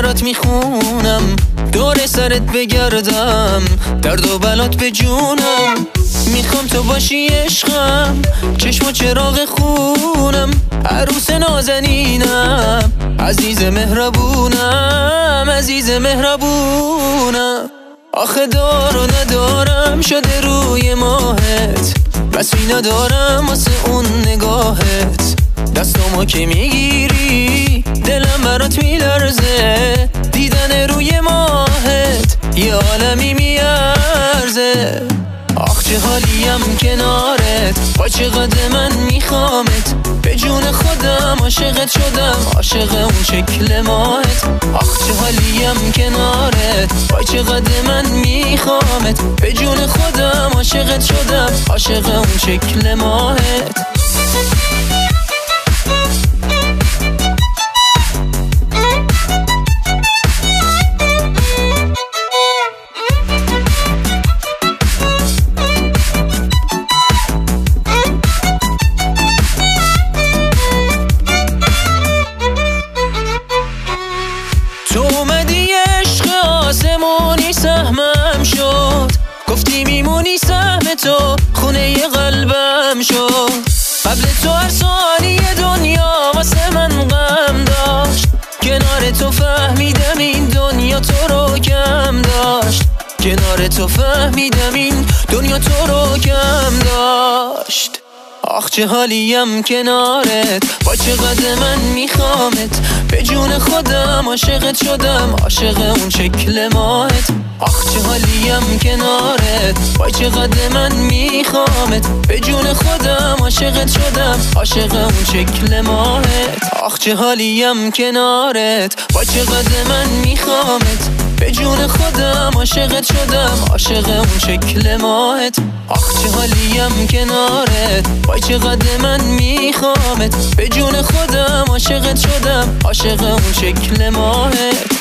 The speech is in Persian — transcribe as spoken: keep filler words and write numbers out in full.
برات میخونم، دور سرت بگردم، درد و بلات به جونم. میخوام تو باشی عشقم، چشم و چراغ خونم، عروس نازنینم، عزیز مهربونم، عزیز مهربونم. آخه دار و ندارم شده روی ماهت، بسی ندارم واسه اون نگاهت. دستامو که میگیری دلم برات میلرزه، دیدن روی ماهت یه عالمی میارزه. آخ چه حالیم کنارت، با چقدر من میخوامت، به جون خودم عاشقت شدم، عاشق اون شکل ماهت. آخ چه حالیم کنارت، با چقدر من میخوامت، به جون خودم عاشقت شدم، عاشق اون شکل ماهت. تو اومدی عشق آسمونی سهمم شد، گفتی میمونی سهم تو خونه ی قلبم شد. قبل تو هر ثانیه دنیا واسه من غم داشت، کنار تو فهمیدم این دنیا تو رو کم داشت، کنار تو فهمیدم این دنیا تو رو کم داشت. آخ چه حالیم کنارت، با چقدر من میخوامت، به جون خودم عاشقت شدم، عاشق اون شکل ماهت. آخ چه حالیم کنارت، با چقدر من میخوامت، به جون خودم عاشقت شدم، عاشق اون شکل ماهت. آخ چه حالیم کنارت، با چقدر من میخوامت، به جون خودم عاشقت شدم، عاشق اون شکل ماهت. آخ چه حالیم کنارت، با چقدر من میخوامت، به جون خودم عاشقت شدم، عاشق اون شکل ماهت.